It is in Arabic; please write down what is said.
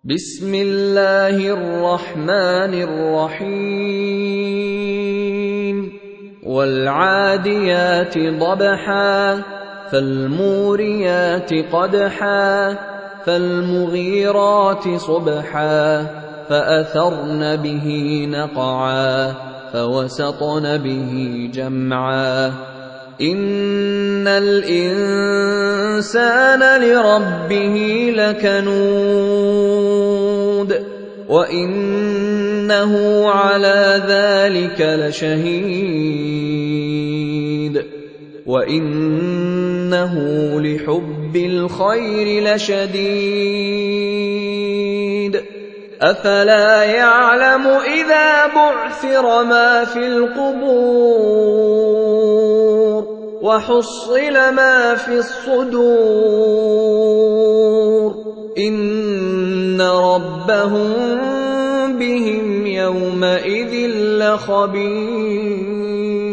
بسم الله الرحمن الرحيم والعاديات ضبحا فالموريات قدحا فالمغيرات صبحا فأثرن به نقعا فوسطن به جمعا إن الإنسان لربه لكنود وإنه على ذلك لشهيد وإنه لحب الخير لشديد أفلا يعلم إذا بعثر ما في القبور وحصل ما في الصدور إن ربهم بهم يومئذ لخبير